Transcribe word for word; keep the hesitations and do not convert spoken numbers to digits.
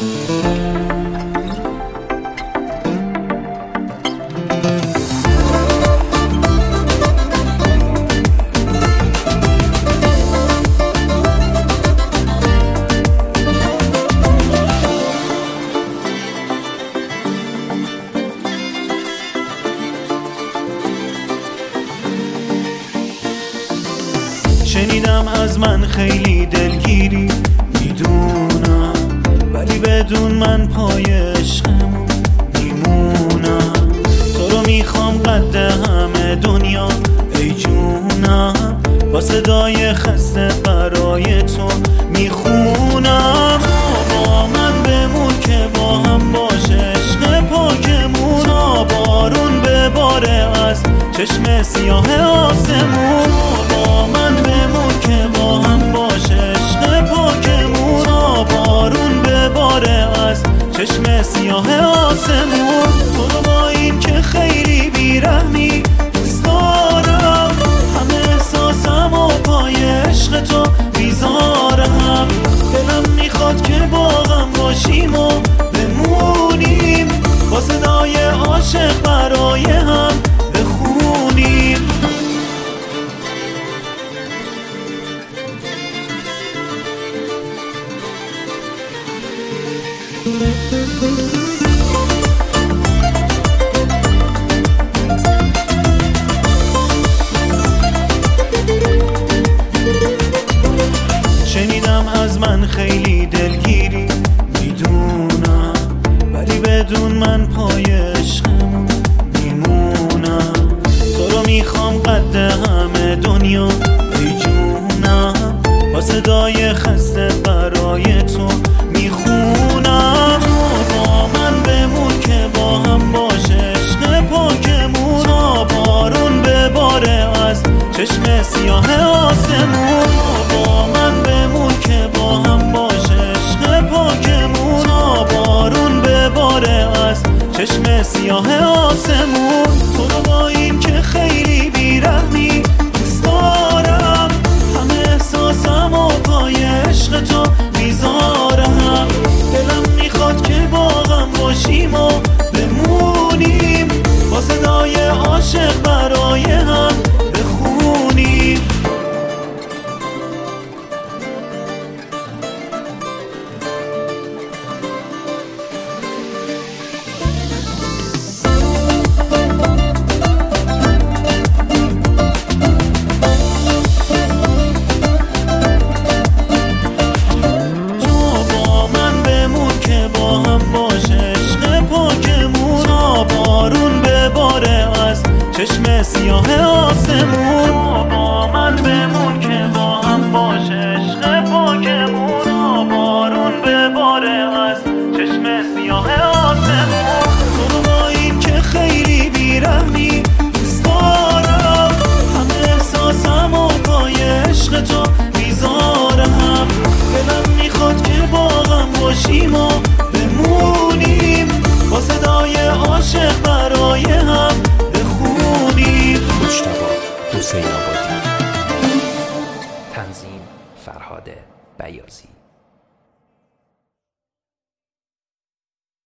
شنیدم از من خیلی دلگیری، میدونم، ولی بدون من پای عشقمون میمونم. تو رو میخوام قد همه دنیا ای جونم، با صدای خسته برای تو میخونم. تو با من بمون که با هم باشه عشق پاکمون، تا بارون بباره از چشم سیاه آسمون. با من بمون که با هم باشه عشق پاکمون، تا بارون بباره از چشم سیاه آسمون. تو رو با این که خیلی بیرحمی دوست دارم، همه احساسم و پای عشق تو میذارم. دلم میخواد که با هم باشیم و بمونیم، با صدای عاشق برای هم بخونیم. شنیدم از من خیلی دلگیری، میدونم، ولی بدون من پای عشقمون میمونم. تو رو میخوام قد همه دنیا ای جونم، با صدای خسته برای تو میخونم. تو با من بمون که با هم باشه عشق پاکمون، تا بارون بباره از چشم سیاه آسمون. با من بمون که با هم باشه عشق پاکمون، تا بارون بباره از چشم سیاه آسمون. تو رو با این که خیلی بیرحمی دوست دارم، همه احساسم و پای عشق تو میذارم. دلم میخواد که با هم باشیم و بمونیم، با صدای عاشق برای هم بخونیم. چشم سیاه آسمون.